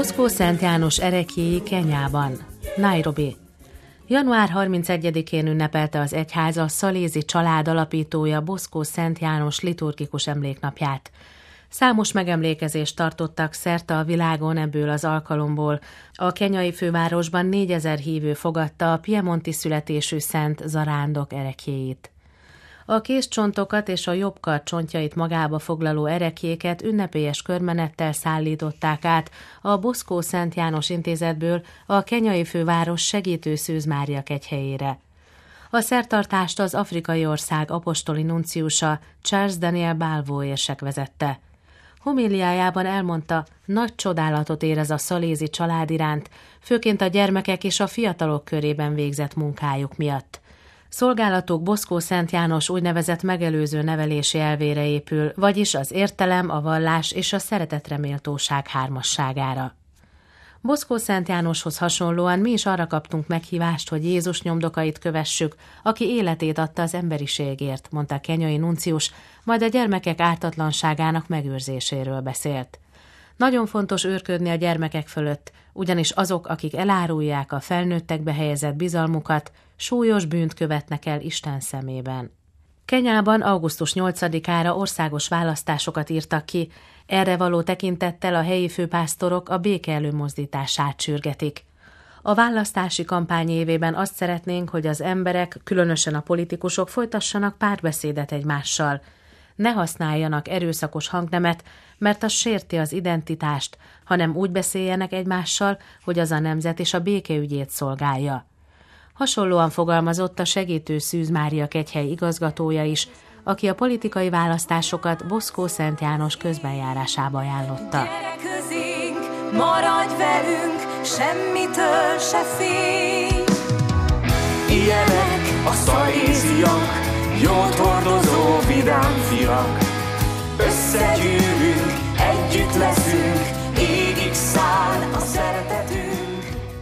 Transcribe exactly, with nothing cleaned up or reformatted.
Bosco Szent János ereklyéi Kenyában, Nairobi. január harmincegyedikén ünnepelte az egyház a szalézi család alapítója Bosco Szent János liturgikus emléknapját. Számos megemlékezést tartottak szerte a világon ebből az alkalomból. A kenyai fővárosban négyezer hívő fogadta a piemonti születésű szent zarándok ereklyéit. A kézcsontokat és a jobb kar csontjait magába foglaló ereklyéket ünnepélyes körmenettel szállították át a Bosco Szent János intézetből a kenyai főváros segítő Szűz Mária kegyhelyére. A szertartást az afrikai ország apostoli nunciusa Charles Daniel Balvo érsek vezette. Homiliájában elmondta, nagy csodálatot érez a szalézi család iránt, főként a gyermekek és a fiatalok körében végzett munkájuk miatt. Szolgálatuk Bosco Szent János úgynevezett megelőző nevelési elvére épül, vagyis az értelem, a vallás és a szeretetreméltóság hármasságára. Bosco Szent Jánoshoz hasonlóan mi is arra kaptunk meghívást, hogy Jézus nyomdokait kövessük, aki életét adta az emberiségért, mondta a kenyai nuncius, majd a gyermekek ártatlanságának megőrzéséről beszélt. Nagyon fontos őrködni a gyermekek fölött, ugyanis azok, akik elárulják a felnőttekbe helyezett bizalmukat, súlyos bűnt követnek el Isten szemében. Kenyában augusztus nyolcadikára országos választásokat írtak ki, erre való tekintettel a helyi főpásztorok a béke előmozdítását sürgetik. A választási kampány évében azt szeretnénk, hogy az emberek, különösen a politikusok folytassanak párbeszédet egymással. Ne használjanak erőszakos hangnemet, mert az sérti az identitást, hanem úgy beszéljenek egymással, hogy az a nemzet és a béke ügyét szolgálja. Hasonlóan fogalmazott a segítő Szűz Mária kegyhely igazgatója is, aki a politikai választásokat Bosco Szent János közbenjárásába ajánlotta. Gyere közénk, maradj velünk, semmitől se félj. Ilyenek a szaléziak, jót hordozó vidám fiak. Összegyűlünk, együtt leszünk, égig száll a szeretetünk.